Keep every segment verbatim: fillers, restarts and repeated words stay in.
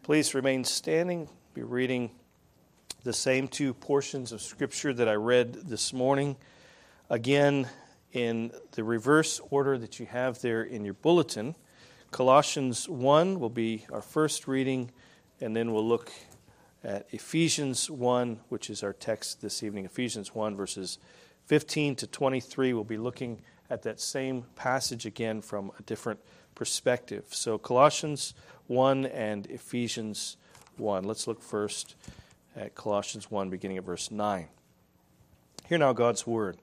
Please remain standing. Be reading the same two portions of Scripture that I read this morning. Again, in the reverse order that you have there in your bulletin. Colossians one will be our first reading, and then we'll look at Ephesians one, which is our text this evening. Ephesians one, verses fifteen to twenty-three. We'll be looking at that same passage again from a different perspective. So Colossians one and Ephesians one. Let's look first at Colossians one, beginning at verse nine. Hear now God's word.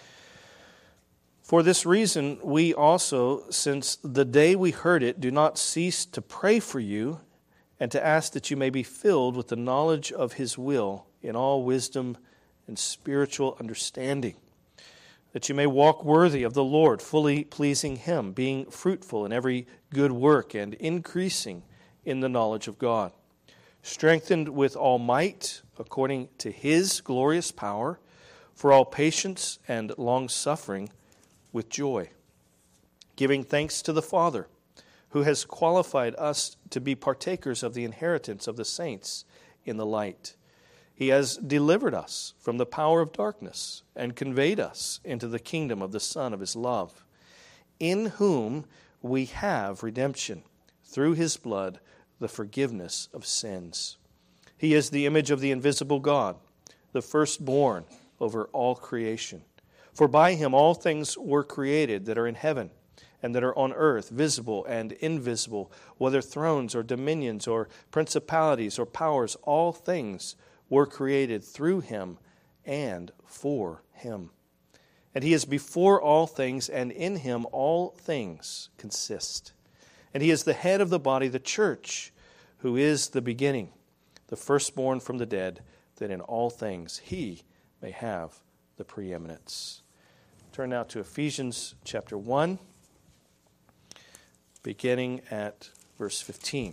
For this reason, we also, since the day we heard it, do not cease to pray for you and to ask that you may be filled with the knowledge of His will in all wisdom and spiritual understanding, that you may walk worthy of the Lord, fully pleasing Him, being fruitful in every good work and increasing in the knowledge of God, strengthened with all might according to His glorious power, for all patience and long-suffering with joy, giving thanks to the Father, who has qualified us to be partakers of the inheritance of the saints in the light. He has delivered us from the power of darkness and conveyed us into the kingdom of the Son of His love, in whom we have redemption, through His blood, the forgiveness of sins. He is the image of the invisible God, the firstborn over all creation. For by Him all things were created that are in heaven and that are on earth, visible and invisible, whether thrones or dominions or principalities or powers, all things were created through Him and for Him. And He is before all things, and in Him all things consist. And He is the head of the body, the church, who is the beginning, the firstborn from the dead, that in all things He may have the preeminence. Turn now to Ephesians chapter one, beginning at verse fifteen.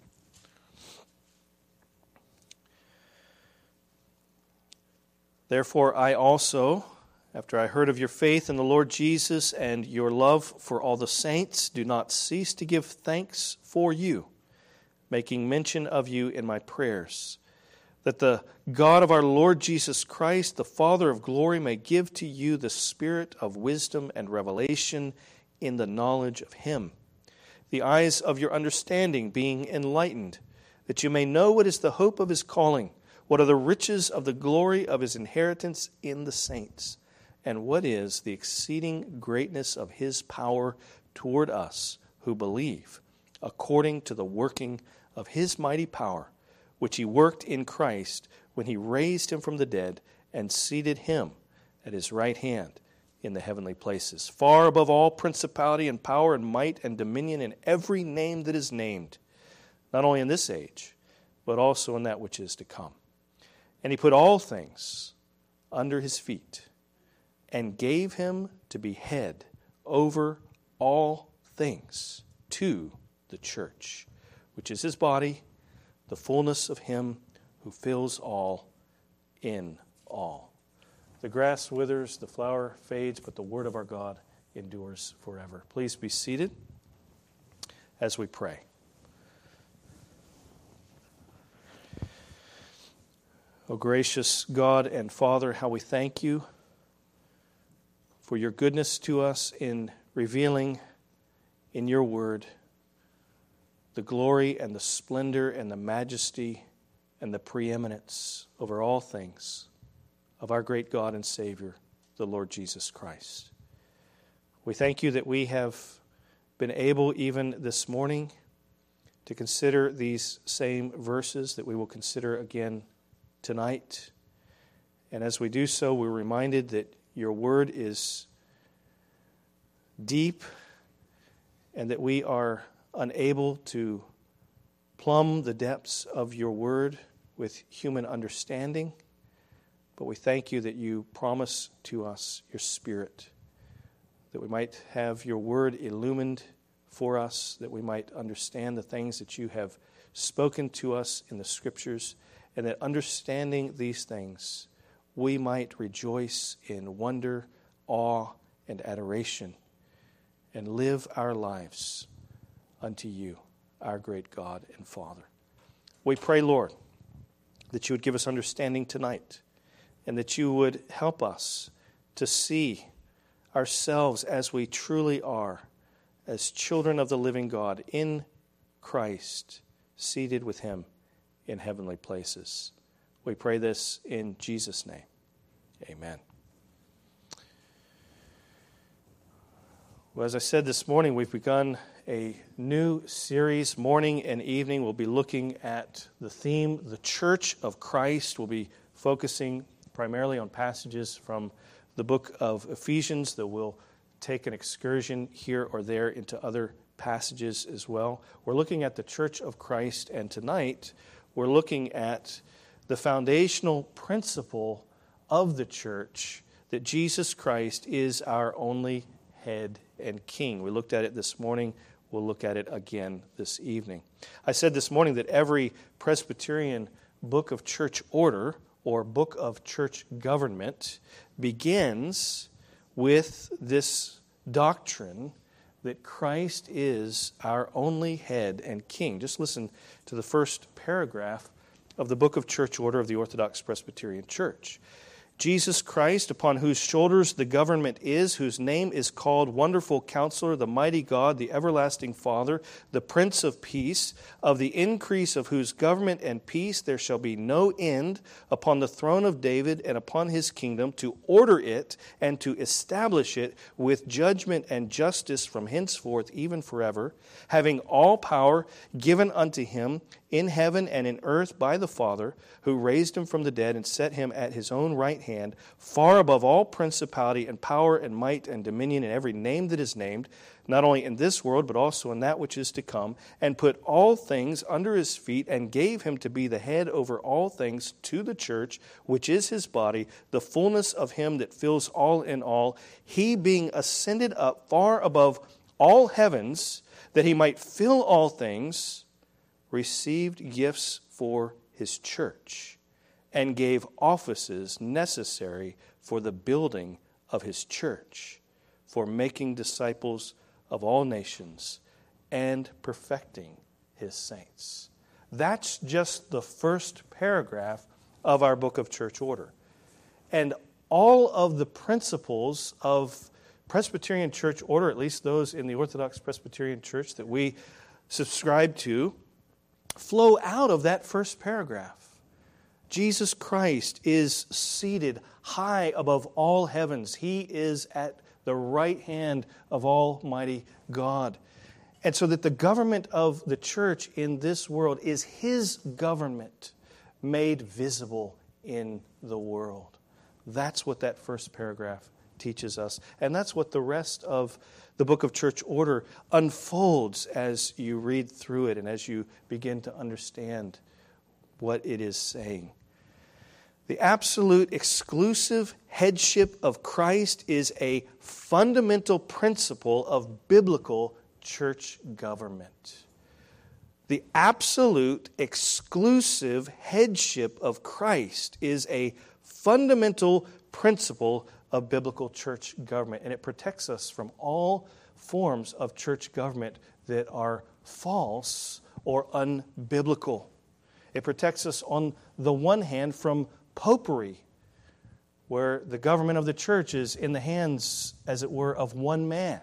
Therefore I also, after I heard of your faith in the Lord Jesus and your love for all the saints, do not cease to give thanks for you, making mention of you in my prayers, that the God of our Lord Jesus Christ, the Father of glory, may give to you the spirit of wisdom and revelation in the knowledge of Him, the eyes of your understanding being enlightened, that you may know what is the hope of His calling, what are the riches of the glory of His inheritance in the saints, and what is the exceeding greatness of His power toward us who believe, according to the working of His mighty power, which He worked in Christ when He raised Him from the dead and seated Him at His right hand in the heavenly places, far above all principality and power and might and dominion and every name that is named, not only in this age, but also in that which is to come. And He put all things under His feet and gave Him to be head over all things to the church, which is His body, the fullness of Him who fills all in all. The grass withers, the flower fades, but the word of our God endures forever. Please be seated as we pray. O gracious God and Father, how we thank you for your goodness to us in revealing in your word the glory and the splendor and the majesty and the preeminence over all things of our great God and Savior, the Lord Jesus Christ. We thank you that we have been able even this morning to consider these same verses that we will consider again tonight. And as we do so, we're reminded that your word is deep and that we are unable to plumb the depths of your word with human understanding. But we thank you that you promise to us your Spirit, that we might have your word illumined for us, that we might understand the things that you have spoken to us in the Scriptures, and that understanding these things, we might rejoice in wonder, awe, and adoration, and live our lives unto you, our great God and Father. We pray, Lord, that you would give us understanding tonight and that you would help us to see ourselves as we truly are, as children of the living God in Christ, seated with him in heavenly places. We pray this in Jesus' name. Amen. Well, as I said this morning, we've begun a new series. Morning and evening, we'll be looking at the theme, the Church of Christ. We'll be focusing primarily on passages from the book of Ephesians, though we'll take an excursion here or there into other passages as well. We're looking at the Church of Christ, and tonight we're looking at the foundational principle of the church, that Jesus Christ is our only head and king. We looked at it this morning. We'll look at it again this evening. I said this morning that every Presbyterian book of church order or book of church government begins with this doctrine that Christ is our only head and king. Just listen to the first paragraph of the book of church order of the Orthodox Presbyterian Church. Jesus Christ, upon whose shoulders the government is, whose name is called Wonderful Counselor, the Mighty God, the Everlasting Father, the Prince of Peace, of the increase of whose government and peace there shall be no end, upon the throne of David and upon his kingdom, to order it and to establish it with judgment and justice from henceforth even forever, having all power given unto him in heaven and in earth by the Father, who raised him from the dead and set him at his own right hand, far above all principality and power and might and dominion and every name that is named, not only in this world but also in that which is to come, and put all things under his feet, and gave him to be the head over all things to the church, which is his body, the fullness of him that fills all in all, he being ascended up far above all heavens, that he might fill all things, received gifts for his church, and gave offices necessary for the building of his church, for making disciples of all nations, and perfecting his saints. That's just the first paragraph of our book of church order. And all of the principles of Presbyterian church order, at least those in the Orthodox Presbyterian Church that we subscribe to, flow out of that first paragraph. Jesus Christ is seated high above all heavens. He is at the right hand of Almighty God. And so that the government of the church in this world is his government made visible in the world. That's what that first paragraph teaches us. And that's what the rest of the book of church order unfolds as you read through it and as you begin to understand what it is saying. The absolute exclusive headship of Christ is a fundamental principle of biblical church government. The absolute exclusive headship of Christ is a fundamental principle of biblical church government, and it protects us from all forms of church government that are false or unbiblical. It protects us on the one hand from popery, where the government of the church is in the hands, as it were, of one man.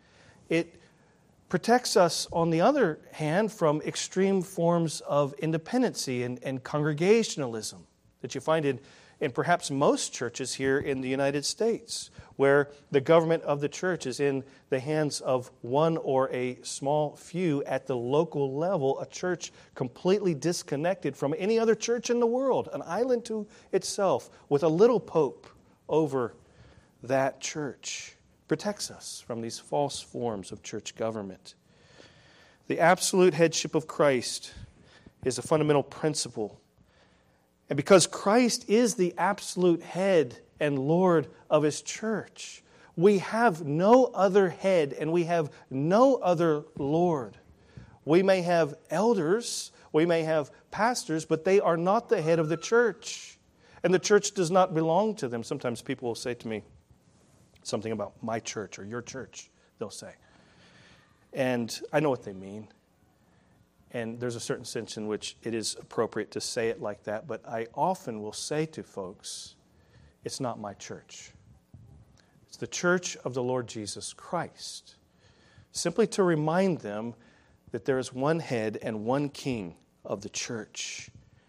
It protects us, on the other hand, from extreme forms of independency and, and congregationalism that you find in in perhaps most churches here in the United States, where the government of the church is in the hands of one or a small few at the local level, a church completely disconnected from any other church in the world, an island to itself, with a little pope over that church. Protects us from these false forms of church government. The absolute headship of Christ is a fundamental principle. And because Christ is the absolute head and Lord of his church, we have no other head and we have no other Lord. We may have elders, we may have pastors, but they are not the head of the church. And the church does not belong to them. Sometimes people will say to me something about my church or your church, they'll say. And I know what they mean. And there's a certain sense in which it is appropriate to say it like that, but I often will say to folks, it's not my church. It's the church of the Lord Jesus Christ. Simply to remind them that there is one head and one king of the church.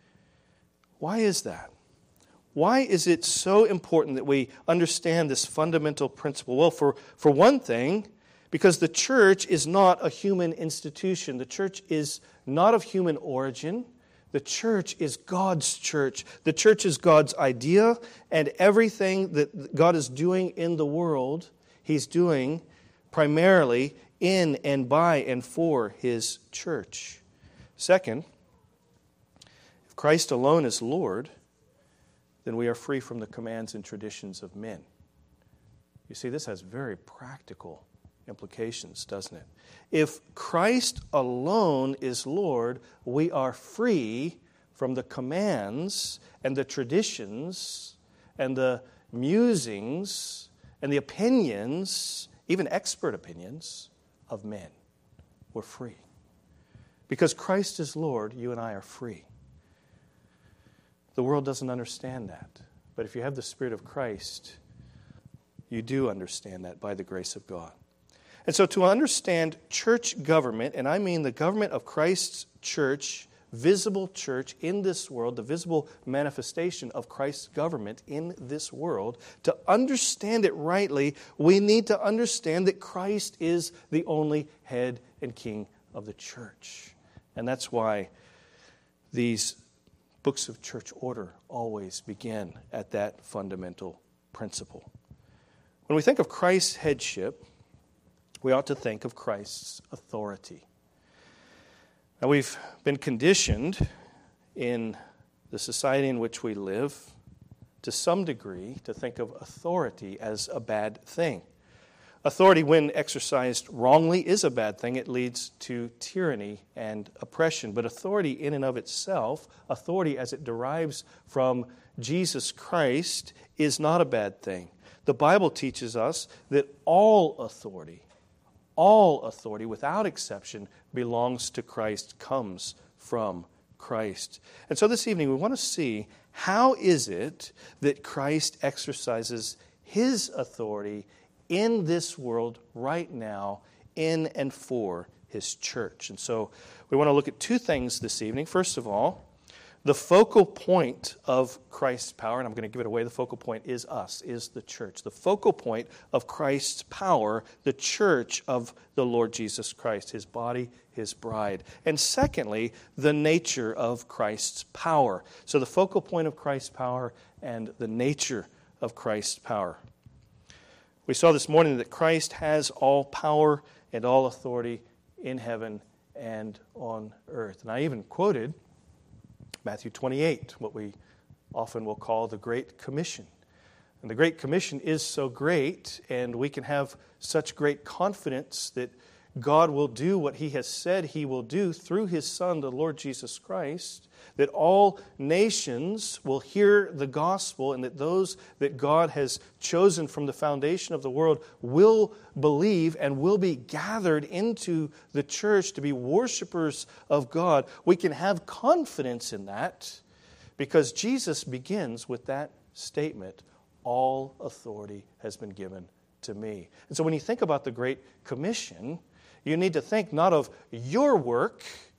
Why is that? Why is it so important that we understand this fundamental principle? Well, for, for one thing, because the church is not a human institution. The church is not of human origin. The church is God's church. The church is God's idea, and everything that God is doing in the world, He's doing primarily in and by and for His church. Second, if Christ alone is Lord, then we are free from the commands and traditions of men. You see, this has very practical implications, doesn't it? If Christ alone is Lord, we are free from the commands and the traditions and the musings and the opinions, even expert opinions, of men. We're free. Because Christ is Lord, you and I are free. The world doesn't understand that. But if you have the Spirit of Christ, you do understand that by the grace of God. And so to understand church government, and I mean the government of Christ's church, visible church in this world, the visible manifestation of Christ's government in this world, to understand it rightly, we need to understand that Christ is the only head and king of the church. And that's why these books of church order always begin at that fundamental principle. When we think of Christ's headship, we ought to think of Christ's authority. Now, we've been conditioned in the society in which we live, to some degree, to think of authority as a bad thing. Authority, when exercised wrongly, is a bad thing. It leads to tyranny and oppression. But authority in and of itself, authority as it derives from Jesus Christ, is not a bad thing. The Bible teaches us that all authority, all authority, without exception, belongs to Christ, comes from Christ. And so this evening we want to see, how is it that Christ exercises His authority in this world right now, in and for His church? And so we want to look at two things this evening. First of all, the focal point of Christ's power, and I'm going to give it away, the focal point is us, is the church. The focal point of Christ's power, the church of the Lord Jesus Christ, His body, His bride. And secondly, the nature of Christ's power. So the focal point of Christ's power and the nature of Christ's power. We saw this morning that Christ has all power and all authority in heaven and on earth. And I even quoted Matthew twenty-eight, what we often will call the Great Commission. And the Great Commission is so great, and we can have such great confidence that God will do what He has said He will do through His Son, the Lord Jesus Christ, that all nations will hear the gospel, and that those that God has chosen from the foundation of the world will believe and will be gathered into the church to be worshipers of God. We can have confidence in that because Jesus begins with that statement, all authority has been given to me. And so when you think about the Great Commission, you need to think not of your work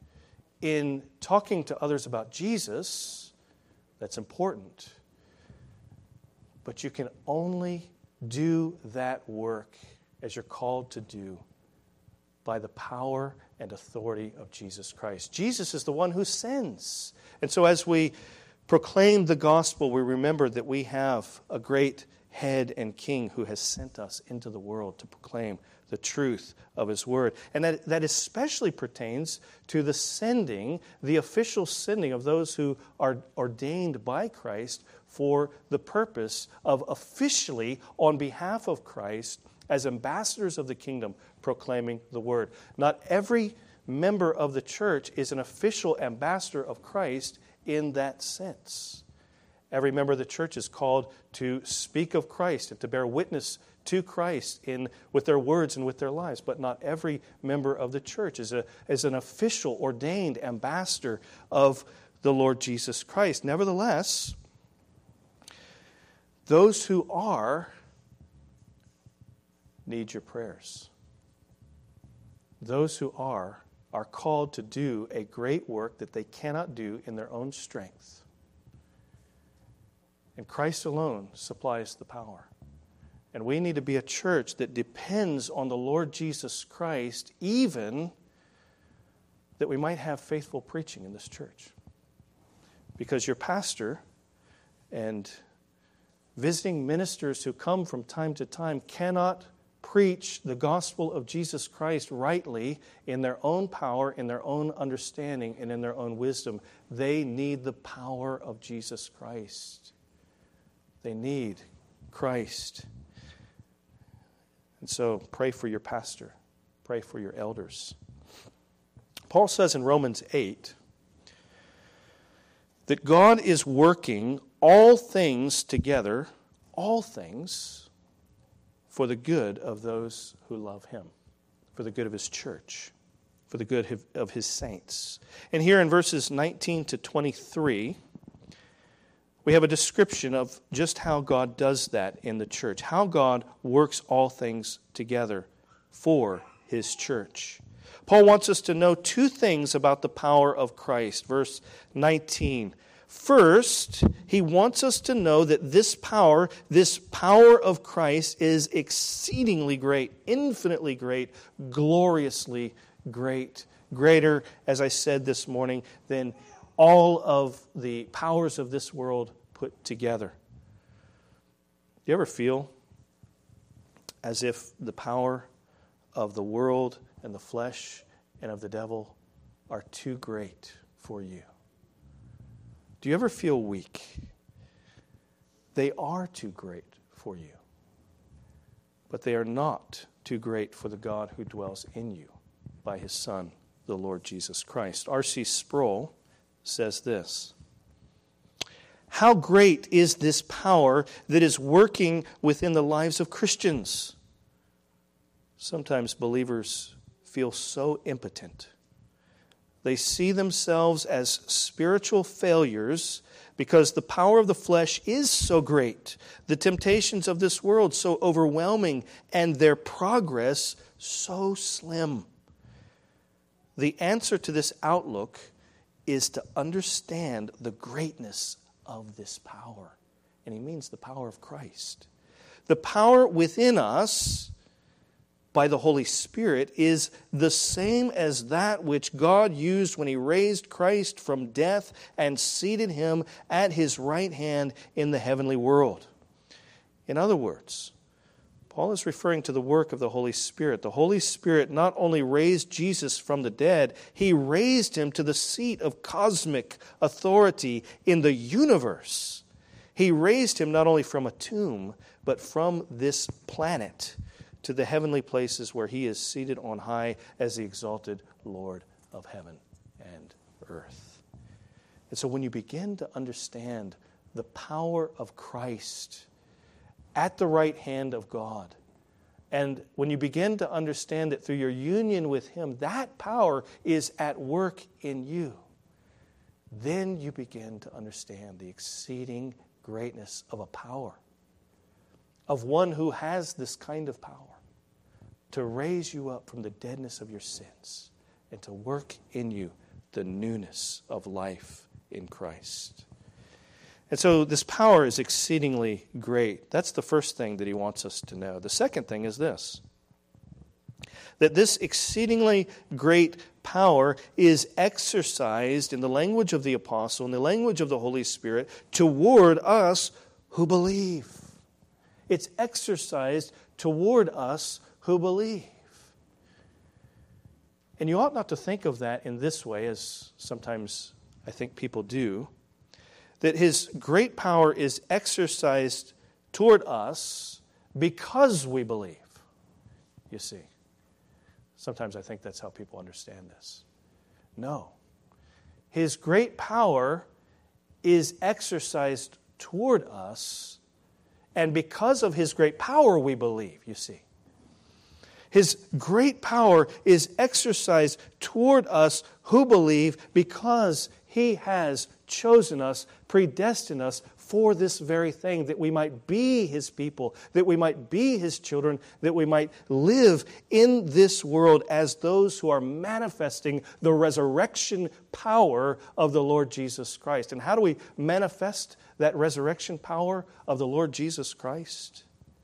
in talking to others about Jesus. That's important. But you can only do that work as you're called to do by the power and authority of Jesus Christ. Jesus is the one who sends. And so as we proclaim the gospel, we remember that we have a great head and king who has sent us into the world to proclaim the truth of His word. And that, that especially pertains to the sending, the official sending of those who are ordained by Christ for the purpose of officially, on behalf of Christ, as ambassadors of the kingdom, proclaiming the word. Not every member of the church is an official ambassador of Christ in that sense. Every member of the church is called to speak of Christ and to bear witness to Christ in with their words and with their lives. But not every member of the church is, a, is an official, ordained ambassador of the Lord Jesus Christ. Nevertheless, those who are need your prayers. Those who are are called to do a great work that they cannot do in their own strength. And Christ alone supplies the power. And we need to be a church that depends on the Lord Jesus Christ, even that we might have faithful preaching in this church. Because your pastor and visiting ministers who come from time to time cannot preach the gospel of Jesus Christ rightly in their own power, in their own understanding, and in their own wisdom. They need the power of Jesus Christ. They need Christ. And so pray for your pastor. Pray for your elders. Paul says in Romans eight that God is working all things together, all things, for the good of those who love Him, for the good of His church, for the good of His saints. And here in verses nineteen to twenty-three, we have a description of just how God does that in the church, how God works all things together for His church. Paul wants us to know two things about the power of Christ. Verse nineteen. First, he wants us to know that this power, this power of Christ is exceedingly great, infinitely great, gloriously great. Greater, as I said this morning, than all of the powers of this world put together. Do you ever feel as if the power of the world and the flesh and of the devil are too great for you? Do you ever feel weak? They are too great for you. But they are not too great for the God who dwells in you by His Son, the Lord Jesus Christ. R C Sproul says this: how great is this power that is working within the lives of Christians? Sometimes believers feel so impotent. They see themselves as spiritual failures because the power of the flesh is so great, the temptations of this world so overwhelming, and their progress so slim. The answer to this outlook is to understand the greatness of this power. And he means the power of Christ. The power within us by the Holy Spirit is the same as that which God used when He raised Christ from death and seated Him at His right hand in the heavenly world. In other words, Paul is referring to the work of the Holy Spirit. The Holy Spirit not only raised Jesus from the dead, He raised Him to the seat of cosmic authority in the universe. He raised Him not only from a tomb, but from this planet to the heavenly places where He is seated on high as the exalted Lord of heaven and earth. And so when you begin to understand the power of Christ at the right hand of God, and when you begin to understand that through your union with Him, that power is at work in you, then you begin to understand the exceeding greatness of a power, of one who has this kind of power to raise you up from the deadness of your sins and to work in you the newness of life in Christ. And so this power is exceedingly great. That's the first thing that he wants us to know. The second thing is this: that this exceedingly great power is exercised in the language of the apostle, in the language of the Holy Spirit, toward us who believe. It's exercised toward us who believe. And you ought not to think of that in this way, as sometimes I think people do, that His great power is exercised toward us because we believe. You see, sometimes I think that's how people understand this. No. His great power is exercised toward us, and because of His great power we believe, you see. His great power is exercised toward us who believe because He has chosen us, predestined us for this very thing, that we might be His people, that we might be His children, that we might live in this world as those who are manifesting the resurrection power of the Lord Jesus Christ. And how do we manifest that resurrection power of the Lord Jesus Christ?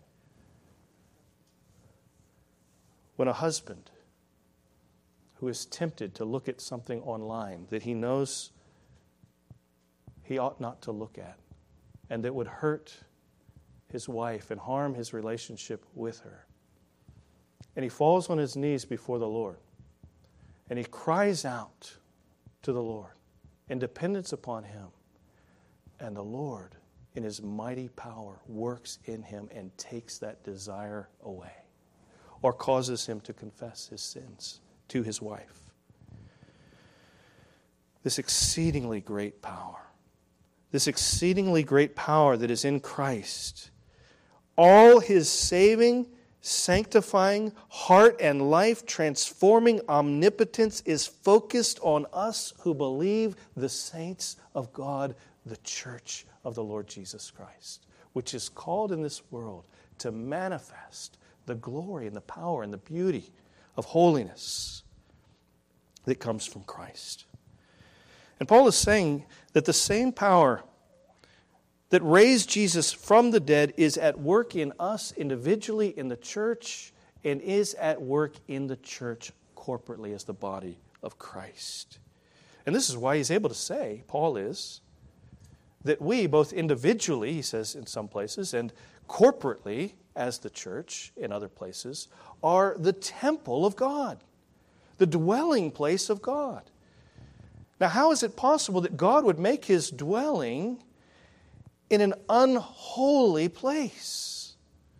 When a husband who is tempted to look at something online that he knows he ought not to look at, and that would hurt his wife and harm his relationship with her, and he falls on his knees before the Lord, and he cries out to the Lord in dependence upon Him, and the Lord, in His mighty power, works in him and takes that desire away, or causes him to confess his sins to his wife. This exceedingly great power, this exceedingly great power that is in Christ, all His saving, sanctifying, heart and life transforming omnipotence is focused on us who believe, the saints of God, the church of the Lord Jesus Christ, which is called in this world to manifest the glory and the power and the beauty of holiness that comes from Christ. And Paul is saying that the same power that raised Jesus from the dead is at work in us individually in the church, and is at work in the church corporately as the body of Christ. And this is why he's able to say, Paul is, that we both individually, he says in some places, and corporately as the church in other places, are the temple of God, the dwelling place of God. Now, how is it possible that God would make His dwelling in an unholy place?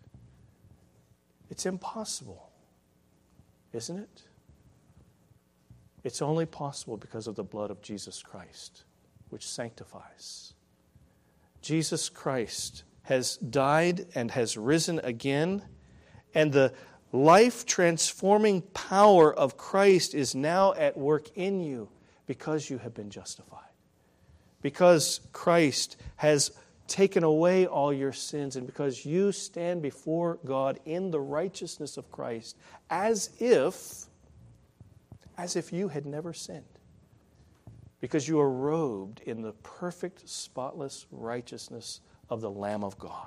It's impossible, isn't it? It's only possible because of the blood of Jesus Christ, which sanctifies. Jesus Christ has died and has risen again, and the life-transforming power of Christ is now at work in you because you have been justified. Because Christ has taken away all your sins, and because you stand before God in the righteousness of Christ as if, as if you had never sinned. Because you are robed in the perfect, spotless righteousness of the Lamb of God.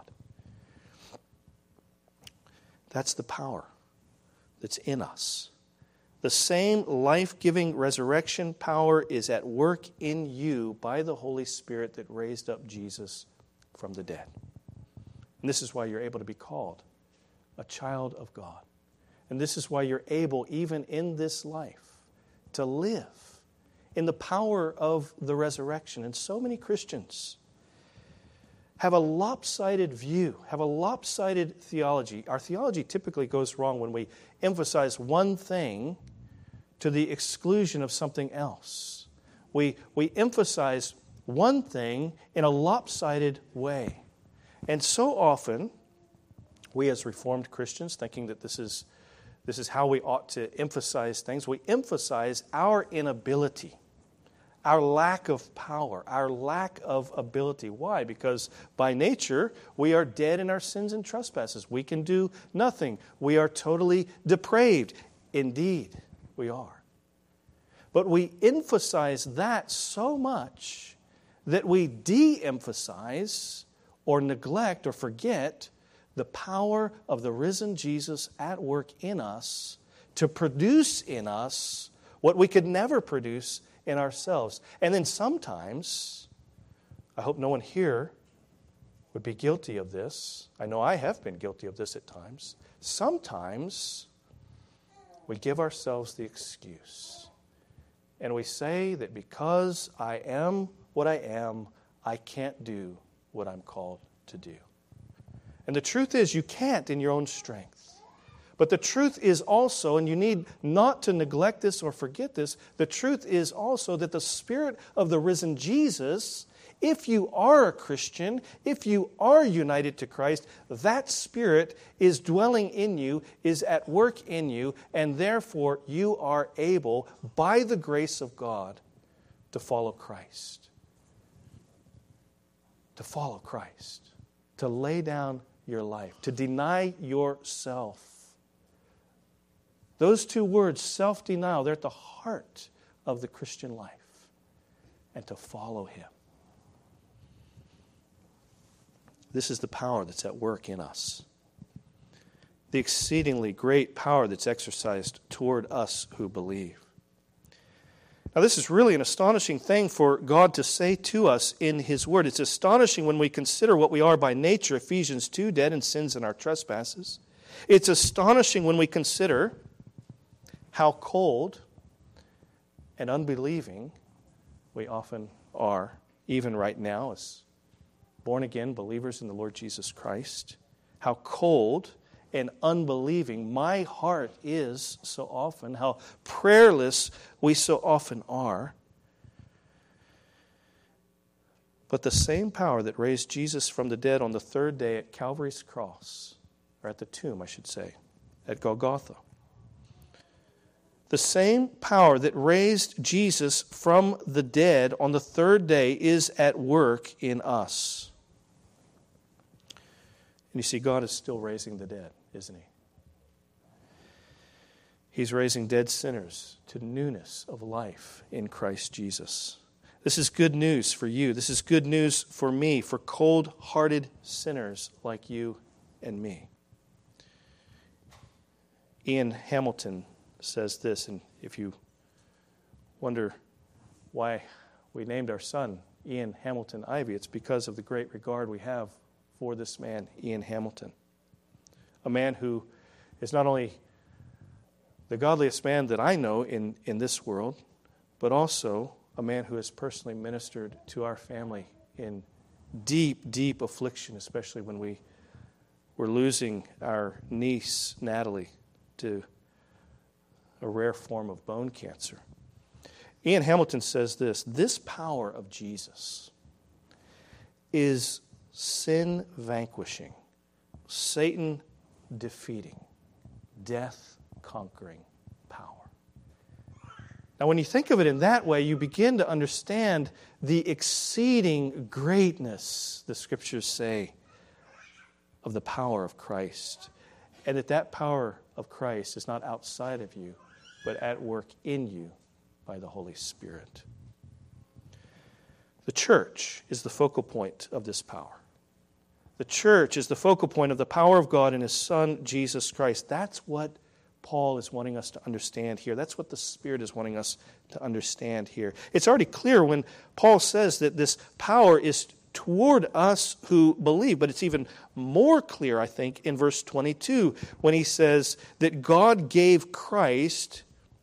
That's the power that's in us. The same life-giving resurrection power is at work in you by the Holy Spirit that raised up Jesus from the dead. And this is why you're able to be called a child of God. And this is why you're able, even in this life, to live in the power of the resurrection. And so many Christians have a lopsided view, have a lopsided theology. Our theology typically goes wrong when we emphasize one thing to the exclusion of something else. We, we emphasize one thing in a lopsided way. And so often, we as Reformed Christians, thinking that this is, this is how we ought to emphasize things, we emphasize our inability, our lack of power, our lack of ability. Why? Because by nature, we are dead in our sins and trespasses. We can do nothing. We are totally depraved. Indeed, we are. But we emphasize that so much that we de-emphasize or neglect or forget the power of the risen Jesus at work in us to produce in us what we could never produce in ourselves. And then sometimes, I hope no one here would be guilty of this. I know I have been guilty of this at times. Sometimes we give ourselves the excuse. And we say that because I am what I am, I can't do what I'm called to do. And the truth is, you can't in your own strength. But the truth is also, and you need not to neglect this or forget this, the truth is also that the Spirit of the risen Jesus If you are a Christian, if you are united to Christ, that Spirit is dwelling in you, is at work in you, and therefore you are able, by the grace of God, to follow Christ. To follow Christ. To lay down your life. To deny yourself. Those two words, self-denial, they're at the heart of the Christian life. And to follow Him. This is the power that's at work in us. The exceedingly great power that's exercised toward us who believe. Now, this is really an astonishing thing for God to say to us in His Word. It's astonishing when we consider what we are by nature, Ephesians two, dead in sins and our trespasses. It's astonishing when we consider how cold and unbelieving we often are, even right now, as born-again believers in the Lord Jesus Christ. How cold and unbelieving my heart is so often, how prayerless we so often are. But the same power that raised Jesus from the dead on the third day at Calvary's cross, or at the tomb, I should say, at Golgotha, the same power that raised Jesus from the dead on the third day is at work in us. And you see, God is still raising the dead, isn't He? He's raising dead sinners to newness of life in Christ Jesus. This is good news for you. This is good news for me, for cold-hearted sinners like you and me. Ian Hamilton says this, and if you wonder why we named our son Ian Hamilton Ivy, it's because of the great regard we have for this man, Ian Hamilton. A man who is not only the godliest man that I know in, in this world, but also a man who has personally ministered to our family in deep, deep affliction, especially when we were losing our niece, Natalie, to a rare form of bone cancer. Ian Hamilton says this: this power of Jesus is sin vanquishing, Satan defeating, death conquering power. Now, when you think of it in that way, you begin to understand the exceeding greatness, the Scriptures say, of the power of Christ. And that that power of Christ is not outside of you, but at work in you by the Holy Spirit. The church is the focal point of this power. The church is the focal point of the power of God in His Son, Jesus Christ. That's what Paul is wanting us to understand here. That's what the Spirit is wanting us to understand here. It's already clear when Paul says that this power is toward us who believe, but it's even more clear, I think, in verse twenty-two when he says that God gave Christ,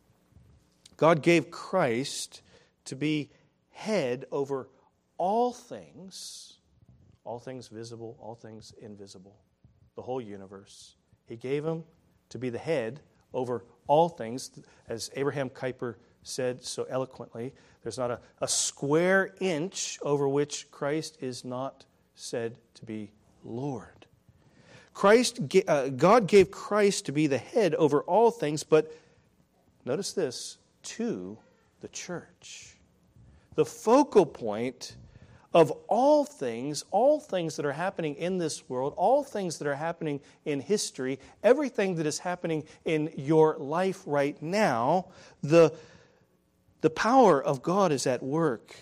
God gave Christ to be head over all things, all things visible, all things invisible, the whole universe. He gave Him to be the head over all things. As Abraham Kuyper said so eloquently, there's not a, a square inch over which Christ is not said to be Lord. Christ, uh, God gave Christ to be the head over all things, but notice this, to the church. The focal point of all things, all things that are happening in this world, all things that are happening in history, everything that is happening in your life right now, the, the power of God is at work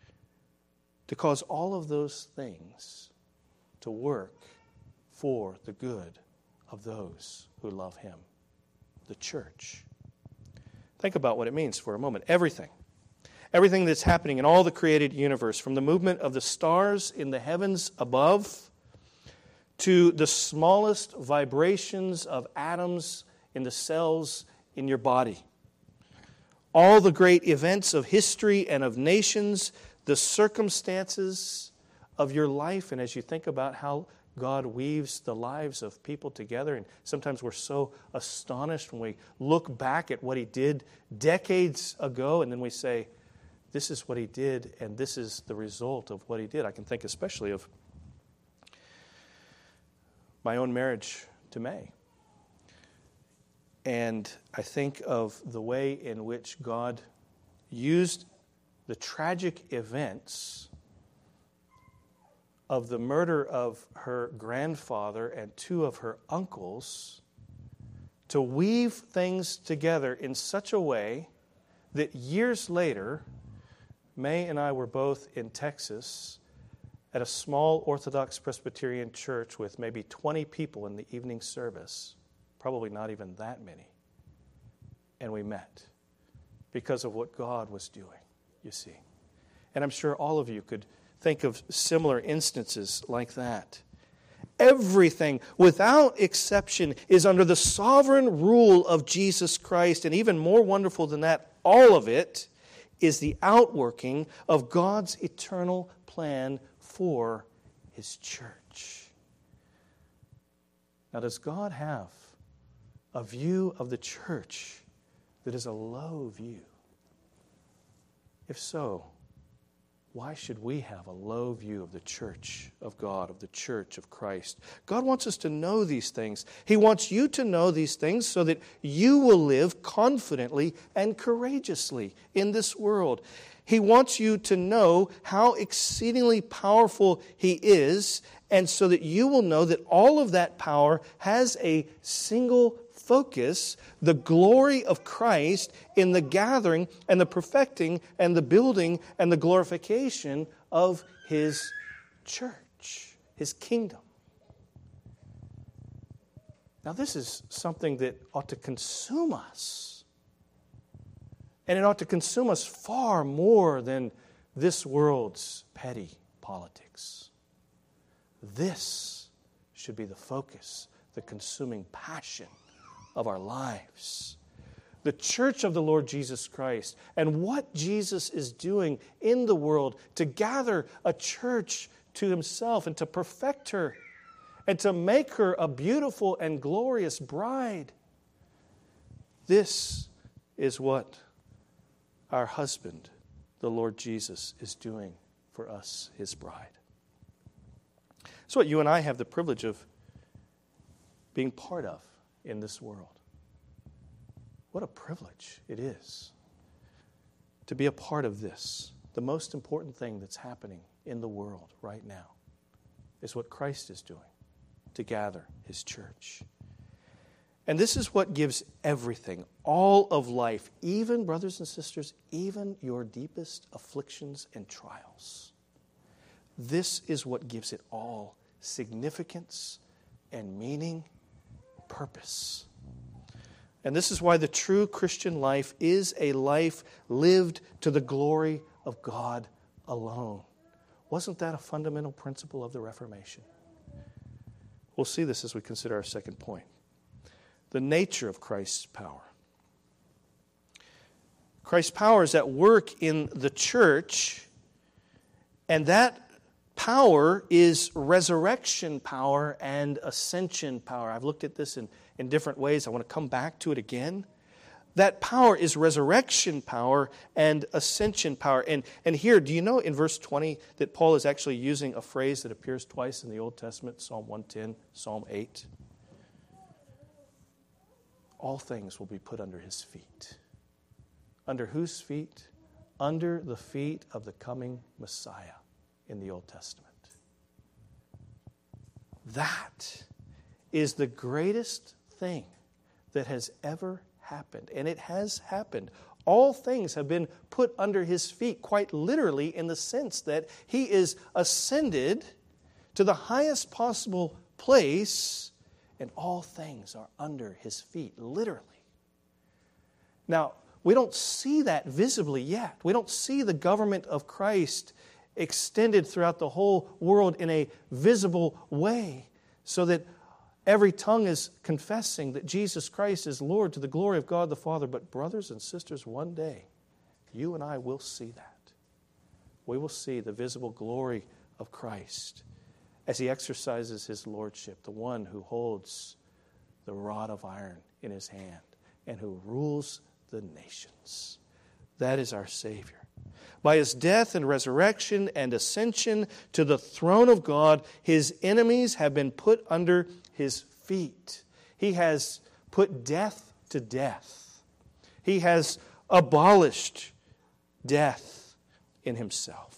to cause all of those things to work for the good of those who love Him, the church. Think about what it means for a moment. Everything. Everything that's happening in all the created universe, from the movement of the stars in the heavens above to the smallest vibrations of atoms in the cells in your body. All the great events of history and of nations, the circumstances of your life, and as you think about how God weaves the lives of people together, and sometimes we're so astonished when we look back at what He did decades ago, and then we say, this is what he did, and this is the result of what he did. I can think especially of my own marriage to May. And I think of the way in which God used the tragic events of the murder of her grandfather and two of her uncles to weave things together in such a way that years later, May and I were both in Texas at a small Orthodox Presbyterian church with maybe twenty people in the evening service, probably not even that many. And we met because of what God was doing, you see. And I'm sure all of you could think of similar instances like that. Everything, without exception, is under the sovereign rule of Jesus Christ. And even more wonderful than that, all of it is the outworking of God's eternal plan for His church. Now, does God have a view of the church that is a low view? If so, why should we have a low view of the church of God, of the church of Christ? God wants us to know these things. He wants you to know these things so that you will live confidently and courageously in this world. He wants you to know how exceedingly powerful He is, and so that you will know that all of that power has a single focus, the glory of Christ in the gathering and the perfecting and the building and the glorification of His church, His kingdom. Now, this is something that ought to consume us. And it ought to consume us far more than this world's petty politics. This should be the focus, the consuming passion of our lives. The church of the Lord Jesus Christ and what Jesus is doing in the world to gather a church to Himself and to perfect her and to make her a beautiful and glorious bride. This is what our husband, the Lord Jesus, is doing for us, His bride. It's what you and I have the privilege of being part of in this world. What a privilege it is to be a part of this. The most important thing that's happening in the world right now is what Christ is doing to gather His church. And this is what gives everything, all of life, even, brothers and sisters, even your deepest afflictions and trials. This is what gives it all significance and meaning, purpose. And this is why the true Christian life is a life lived to the glory of God alone. Wasn't that a fundamental principle of the Reformation? We'll see this as we consider our second point. The nature of Christ's power. Christ's power is at work in the church, and that power is resurrection power and ascension power. I've looked at this in, in different ways. I want to come back to it again. That power is resurrection power and ascension power. And, and here, do you know in verse twenty that Paul is actually using a phrase that appears twice in the Old Testament, Psalm one ten, Psalm eight? All things will be put under His feet. Under whose feet? Under the feet of the coming Messiah in the Old Testament. That is the greatest thing that has ever happened. And it has happened. All things have been put under His feet, quite literally, in the sense that He is ascended to the highest possible place, and all things are under His feet, literally. Now, we don't see that visibly yet. We don't see the government of Christ extended throughout the whole world in a visible way, so that every tongue is confessing that Jesus Christ is Lord to the glory of God the Father. But brothers and sisters, one day, you and I will see that. We will see the visible glory of Christ as He exercises His lordship, the one who holds the rod of iron in His hand and who rules the nations. That is our Savior. By his death and resurrection and ascension to the throne of God, his enemies have been put under his feet. He has put death to death. He has abolished death in himself.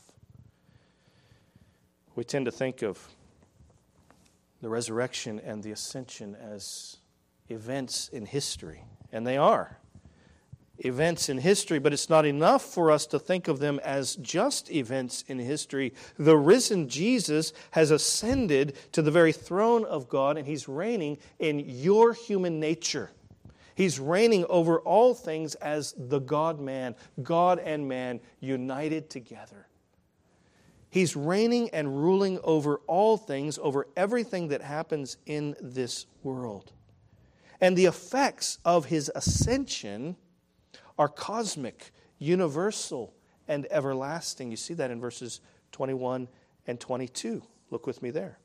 We tend to think of the resurrection and the ascension as events in history, and they are events in history, but it's not enough for us to think of them as just events in history. The risen Jesus has ascended to the very throne of God, and he's reigning in your human nature. He's reigning over all things as the God-man, God and man united together. He's reigning and ruling over all things, over everything that happens in this world. And the effects of his ascension are cosmic, universal, and everlasting. You see that in verses twenty-one and twenty-two. Look with me there.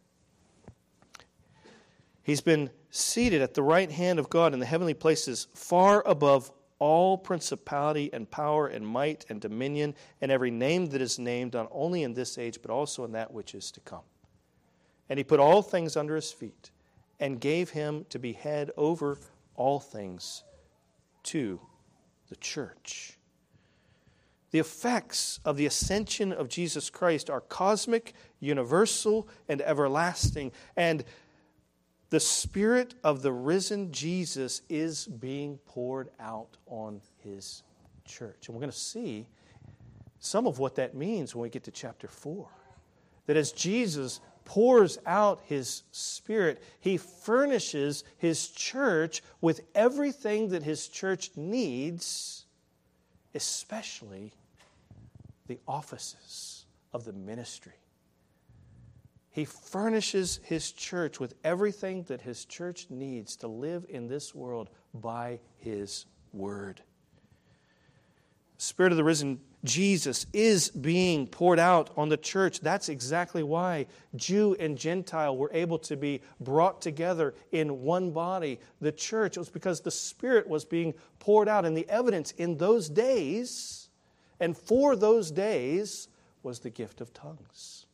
He's been seated at the right hand of God in the heavenly places, far above all principality and power and might and dominion and every name that is named, not only in this age, but also in that which is to come. And he put all things under his feet and gave him to be head over all things to the church. The effects of the ascension of Jesus Christ are cosmic, universal, and everlasting. And the Spirit of the risen Jesus is being poured out on his church. And we're going to see some of what that means when we get to chapter four. That as Jesus pours out his Spirit, he furnishes his church with everything that his church needs, especially the offices of the ministry. He furnishes his church with everything that his church needs to live in this world by his word. The Spirit of the risen Jesus is being poured out on the church. That's exactly why Jew and Gentile were able to be brought together in one body, the church. It was because the Spirit was being poured out. And the evidence in those days, and for those days, was the gift of tongues.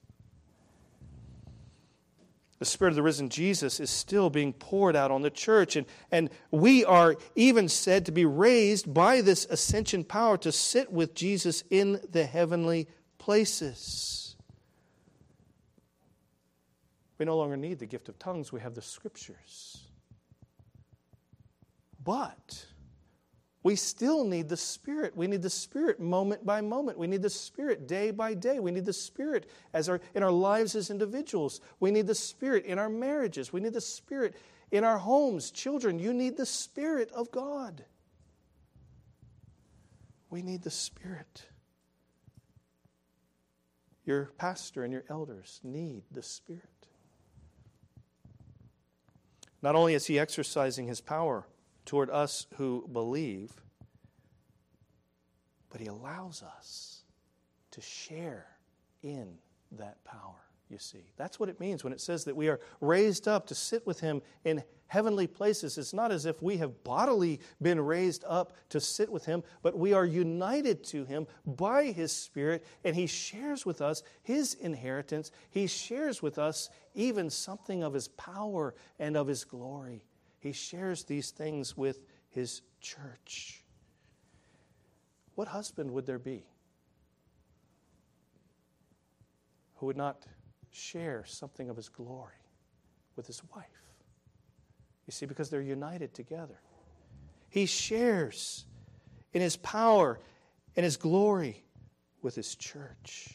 The Spirit of the risen Jesus is still being poured out on the church. And, and we are even said to be raised by this ascension power to sit with Jesus in the heavenly places. We no longer need the gift of tongues. We have the Scriptures. But we still need the Spirit. We need the Spirit moment by moment. We need the Spirit day by day. We need the Spirit as our, in our lives as individuals. We need the Spirit in our marriages. We need the Spirit in our homes. Children, you need the Spirit of God. We need the Spirit. Your pastor and your elders need the Spirit. Not only is he exercising his power toward us who believe, but he allows us to share in that power, you see. That's what it means when it says that we are raised up to sit with him in heavenly places. It's not as if we have bodily been raised up to sit with him, but we are united to him by his Spirit, and he shares with us his inheritance. He shares with us even something of his power and of his glory. He shares these things with his church. What husband would there be who would not share something of his glory with his wife? You see, because they're united together. He shares in his power and his glory with his church.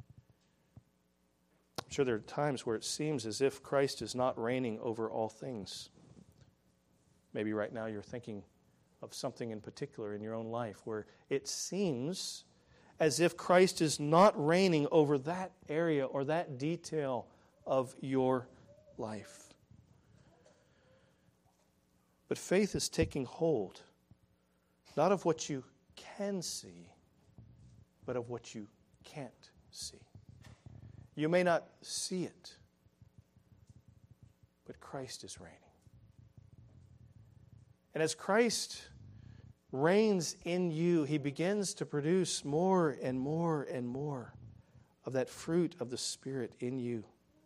I'm sure there are times where it seems as if Christ is not reigning over all things. Maybe right now you're thinking of something in particular in your own life where it seems as if Christ is not reigning over that area or that detail of your life. But faith is taking hold, not of what you can see, but of what you can't see. You may not see it, but Christ is reigning. And as Christ reigns in you, He begins to produce more and more and more of that fruit of the Spirit in you.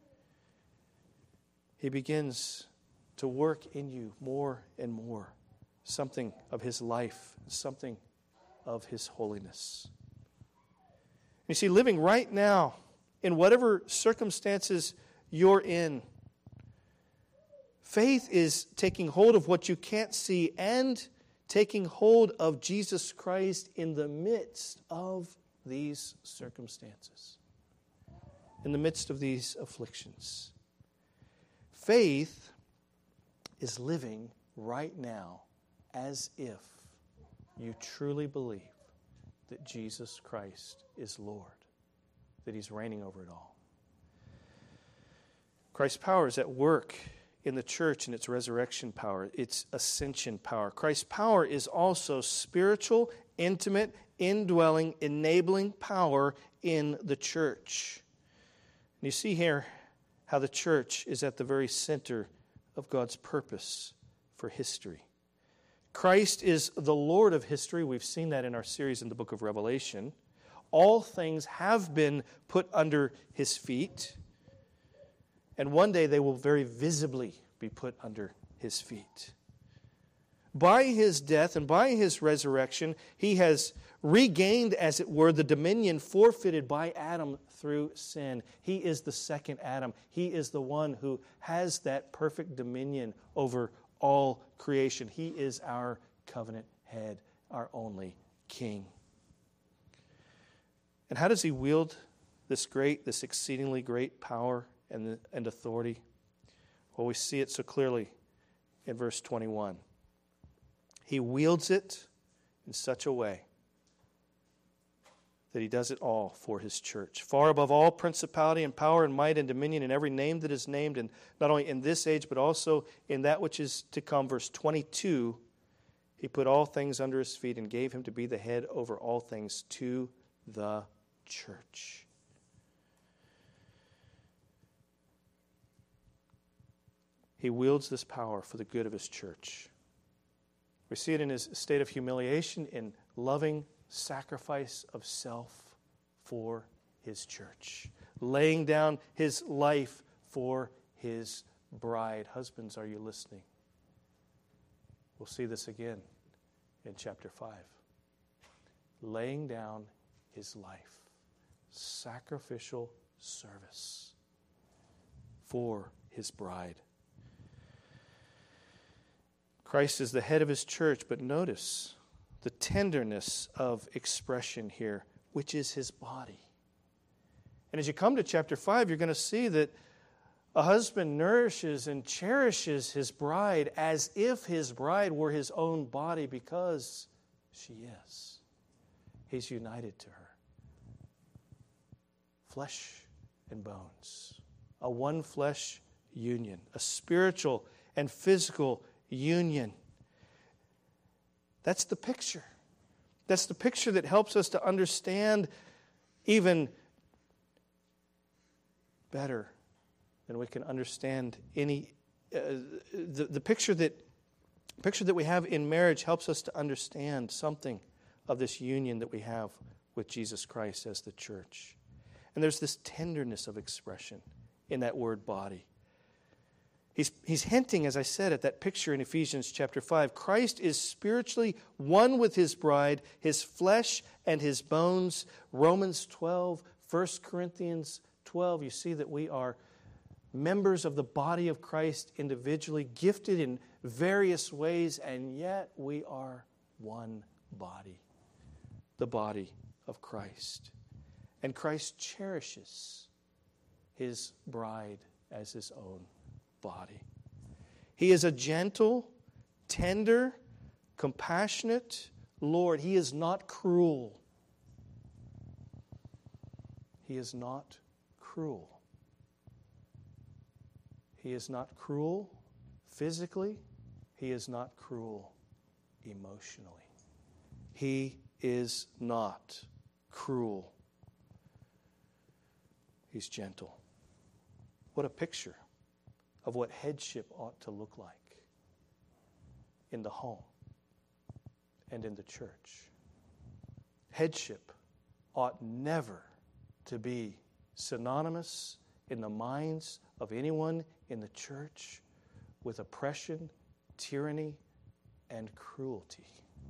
He begins to work in you more and more, something of His life, something of His holiness. You see, living right now, in whatever circumstances you're in, faith is taking hold of what you can't see and taking hold of Jesus Christ in the midst of these circumstances, in the midst of these afflictions. Faith is living right now as if you truly believe that Jesus Christ is Lord, that He's reigning over it all. Christ's power is at work in the church in its resurrection power, its ascension power. Christ's power is also spiritual, intimate, indwelling, enabling power in the church. And you see here how the church is at the very center of God's purpose for history. Christ is the Lord of history. We've seen that in our series in the book of Revelation. All things have been put under His feet, and one day they will very visibly be put under His feet. By His death and by His resurrection, He has regained, as it were, the dominion forfeited by Adam through sin. He is the second Adam. He is the one who has that perfect dominion over all creation. He is our covenant head, our only King. And how does He wield this great, this exceedingly great power and, and authority? Well, we see it so clearly in verse twenty-one. He wields it in such a way that He does it all for His church. Far above all principality and power and might and dominion and every name that is named, and not only in this age, but also in that which is to come. Verse twenty-two, He put all things under His feet and gave Him to be the head over all things to the church. He wields this power for the good of His church. We see it in His state of humiliation, in loving sacrifice of self for His church, laying down His life for His bride. Husbands, are you listening? We'll see this again in chapter five. Laying down His life, sacrificial service for His bride. Christ is the head of His church, but notice the tenderness of expression here, which is His body. And as you come to chapter five, you're going to see that a husband nourishes and cherishes his bride as if his bride were his own body, because she is. He's united to her. Flesh and bones. A one flesh union. A spiritual and physical union. That's the picture. That's the picture that helps us to understand even better than we can understand any. Uh, the the picture that picture that we have in marriage helps us to understand something of this union that we have with Jesus Christ as the church. And there's this tenderness of expression in that word body. He's, he's hinting, as I said, at that picture in Ephesians chapter five. Christ is spiritually one with His bride, His flesh and His bones. Romans twelve, First Corinthians twelve, you see that we are members of the body of Christ individually, gifted in various ways, and yet we are one body, the body of Christ. And Christ cherishes His bride as His own body. He is a gentle, tender, compassionate Lord. He is not cruel. He is not cruel. He is not cruel physically. He is not cruel emotionally. He is not cruel. He's gentle. What a picture of what headship ought to look like in the home and in the church. Headship ought never to be synonymous in the minds of anyone in the church with oppression, tyranny, and cruelty.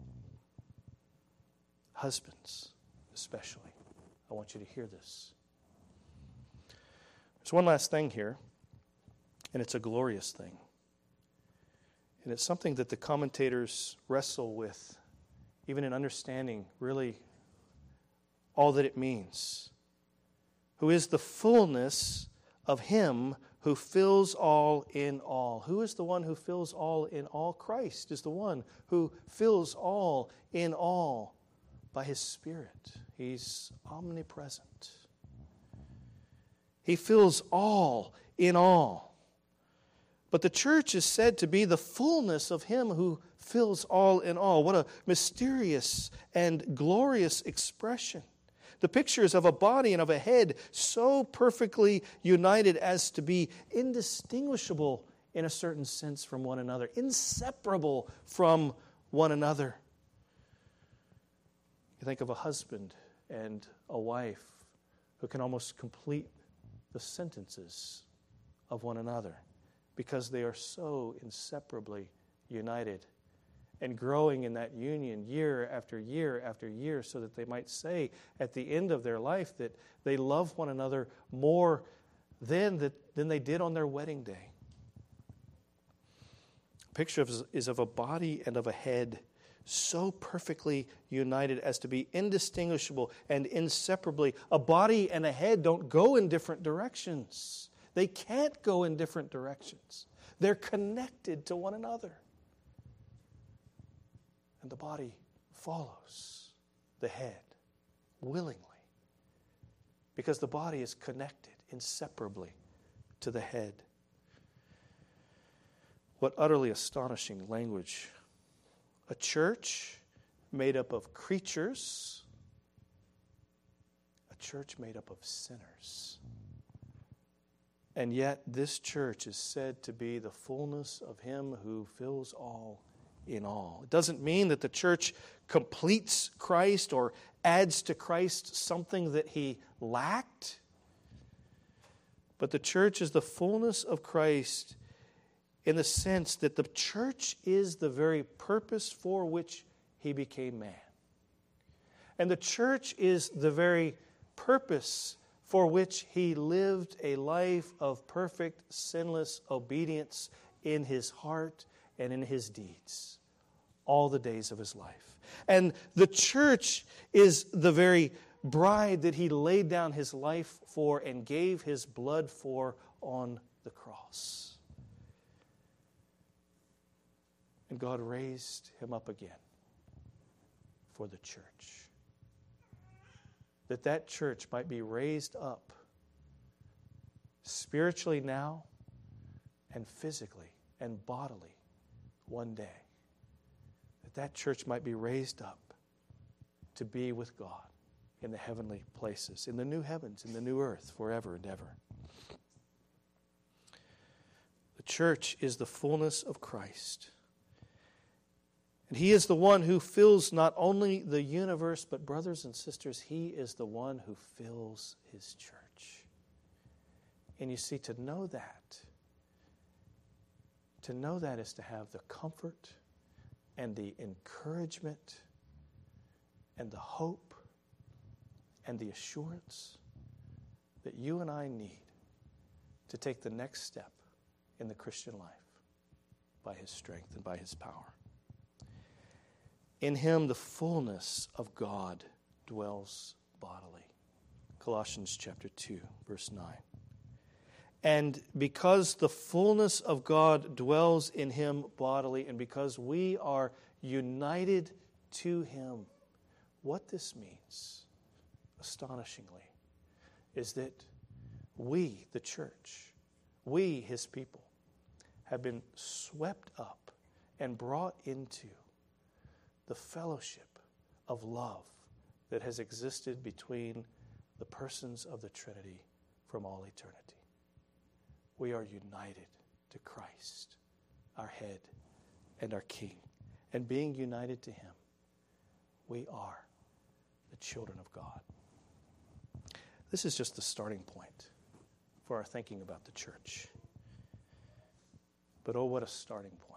Husbands, especially, I want you to hear this. There's one last thing here, and it's a glorious thing. And it's something that the commentators wrestle with, even in understanding really all that it means. Who is the fullness of Him who fills all in all. Who is the one who fills all in all? Christ is the one who fills all in all by His Spirit. He's omnipresent. He fills all in all. But the church is said to be the fullness of Him who fills all in all. What a mysterious and glorious expression. The pictures of a body and of a head so perfectly united as to be indistinguishable in a certain sense from one another, inseparable from one another. You think of a husband and a wife who can almost complete the sentences of one another because they are so inseparably united and growing in that union year after year after year so that they might say at the end of their life that they love one another more than, that, than they did on their wedding day. The picture of, is of a body and of a head so perfectly united as to be indistinguishable and inseparably. A body and a head don't go in different directions. They can't go in different directions. They're connected to one another. And the body follows the head willingly because the body is connected inseparably to the head. What utterly astonishing language. A church made up of creatures, a church made up of sinners. And yet this church is said to be the fullness of Him who fills all in all. It doesn't mean that the church completes Christ or adds to Christ something that He lacked. But the church is the fullness of Christ in the sense that the church is the very purpose for which He became man. And the church is the very purpose for which He lived a life of perfect, sinless obedience in His heart and in His deeds all the days of His life. And the church is the very bride that He laid down His life for and gave His blood for on the cross. And God raised Him up again for the church. That that church might be raised up spiritually now and physically and bodily one day. That that church might be raised up to be with God in the heavenly places, in the new heavens, in the new earth, forever and ever. The church is the fullness of Christ. And He is the one who fills not only the universe, but brothers and sisters, He is the one who fills His church. And you see, to know that, to know that is to have the comfort and the encouragement and the hope and the assurance that you and I need to take the next step in the Christian life by His strength and by His power. In Him the fullness of God dwells bodily. Colossians chapter two, verse nine. And because the fullness of God dwells in Him bodily, and because we are united to Him, what this means, astonishingly, is that we, the church, we, His people, have been swept up and brought into the fellowship of love that has existed between the persons of the Trinity from all eternity. We are united to Christ, our head and our King. And being united to Him, we are the children of God. This is just the starting point for our thinking about the church. But oh, what a starting point.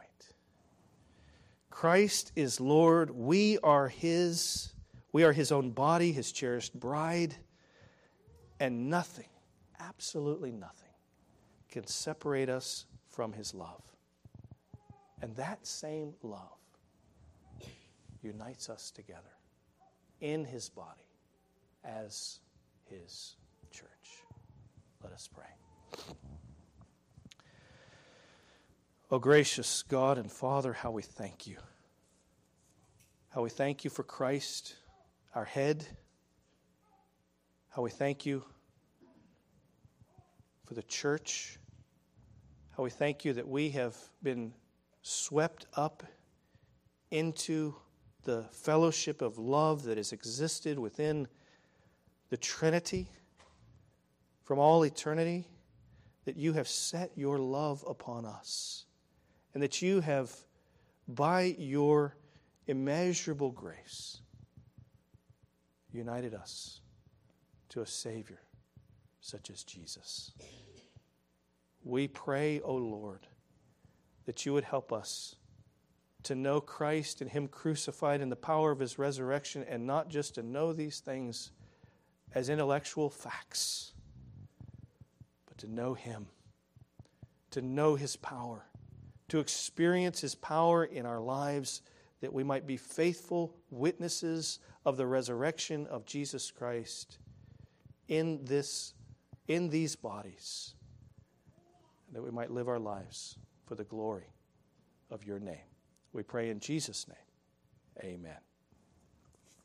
Christ is Lord. We are His. We are His own body, His cherished bride. And nothing, absolutely nothing, can separate us from His love. And that same love unites us together in His body as His church. Let us pray. Oh, gracious God and Father, how we thank You. How we thank You for Christ, our head. How we thank You for the church. How we thank You that we have been swept up into the fellowship of love that has existed within the Trinity from all eternity, that You have set Your love upon us, and that You have, by Your immeasurable grace, united us to a Savior such as Jesus. We pray, O Lord, that You would help us to know Christ and Him crucified in the power of His resurrection, and not just to know these things as intellectual facts, but to know Him, to know His power, to experience His power in our lives, that we might be faithful witnesses of the resurrection of Jesus Christ in this, in these bodies, and that we might live our lives for the glory of Your name. We pray in Jesus' name. Amen.